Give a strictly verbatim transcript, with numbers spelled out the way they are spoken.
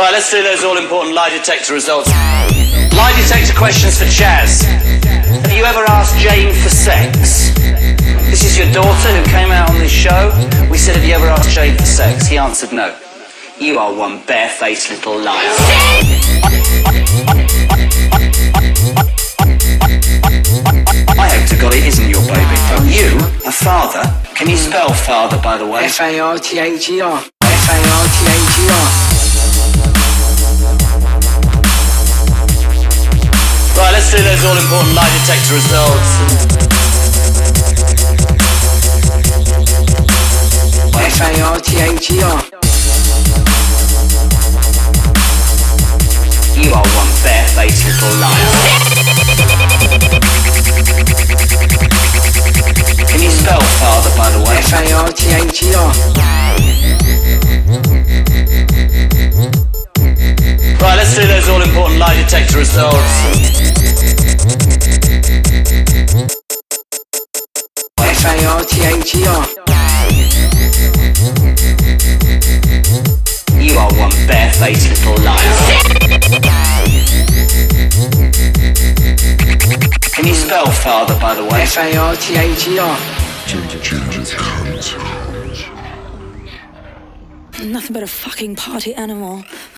Right, let's do those all-important lie detector results. Lie detector questions for Chaz. Have you ever asked Jane for sex? This is your daughter who came out on this show. We said, have you ever asked Jane for sex? He answered no. You are one barefaced little liar. I hope to God it isn't your baby. You, a father? Can you spell father, by the way? F A R T H E R. F A R T H E R. Right, let's do those all-important lie detector results. F A R T H E R. You are one barefaced little liar. Can you spell father, by the way? F A R T H E R. Right, let's do those all-important lie detector results. F A R T H E R. You are one barefaced little liar. Can you spell father, by the way? F A R T H E R. Ginger, ginger, cunt. Nothing but a fucking party animal.